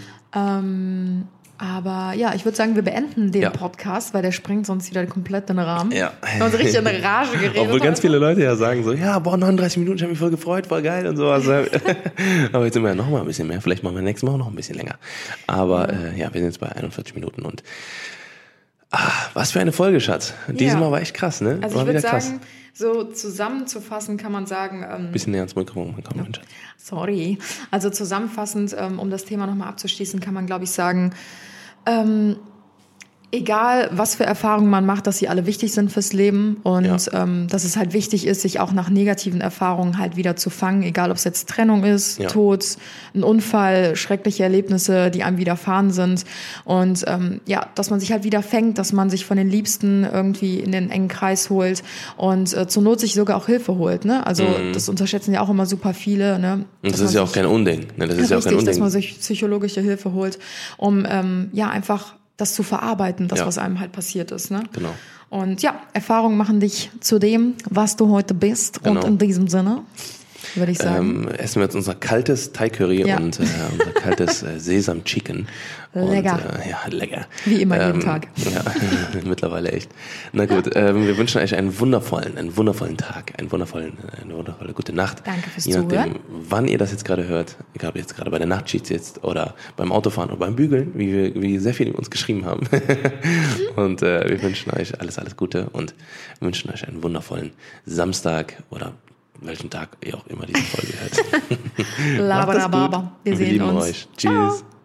Aber ja, ich würde sagen, wir beenden den Podcast, weil der sprengt sonst wieder komplett den Rahmen. Ja. Wir haben uns richtig in der Rage geredet.
Obwohl ganz viele Leute ja sagen so, 39 Minuten, ich habe mich voll gefreut, voll geil und sowas. Aber jetzt sind wir ja noch mal ein bisschen mehr. Vielleicht machen wir nächstes Mal auch noch ein bisschen länger. Aber wir sind jetzt bei 41 Minuten, und was für eine Folge, Schatz. Diesmal war echt krass, ne?
Also ich würde sagen, so zusammenzufassen kann man sagen...
bisschen näher ans Mikrofon kommen, Schatz.
Sorry. Also zusammenfassend, um das Thema nochmal abzuschließen, kann man, glaube ich, sagen... egal, was für Erfahrungen man macht, dass sie alle wichtig sind fürs Leben, und dass es halt wichtig ist, sich auch nach negativen Erfahrungen halt wieder zu fangen, egal ob es jetzt Trennung ist, Tod, ein Unfall, schreckliche Erlebnisse, die einem widerfahren sind, und dass man sich halt wieder fängt, dass man sich von den Liebsten irgendwie in den engen Kreis holt und zur Not sich sogar auch Hilfe holt, ne? Also das unterschätzen ja auch immer super viele, ne?
Und das ist ja auch kein Unding, ne? Das ist ja auch kein Unding,
dass man sich psychologische Hilfe holt, um einfach das zu verarbeiten, was einem halt passiert ist. Ne?
Genau.
Und Erfahrungen machen dich zu dem, was du heute bist. Genau. Und in diesem Sinne würde ich sagen,
essen wir jetzt unser kaltes Thai-Curry und unser kaltes Sesam-Chicken.
Lecker.
Und, lecker.
Wie immer jeden Tag.
Ja, mittlerweile echt. Na gut, wir wünschen euch einen wundervollen Tag, eine wundervolle gute Nacht.
Danke fürs
Zuhören. Je nachdem,
Zuhören.
wann ihr das jetzt gerade hört, egal ob ihr jetzt gerade bei der Nachtschicht sitzt oder beim Autofahren oder beim Bügeln, wie sehr viele uns geschrieben haben. Und wir wünschen euch alles Gute und wünschen euch einen wundervollen Samstag oder welchen Tag ihr auch immer diese Folge hört.
Laberababa. Wir sehen uns.
Euch. Tschüss. Ciao.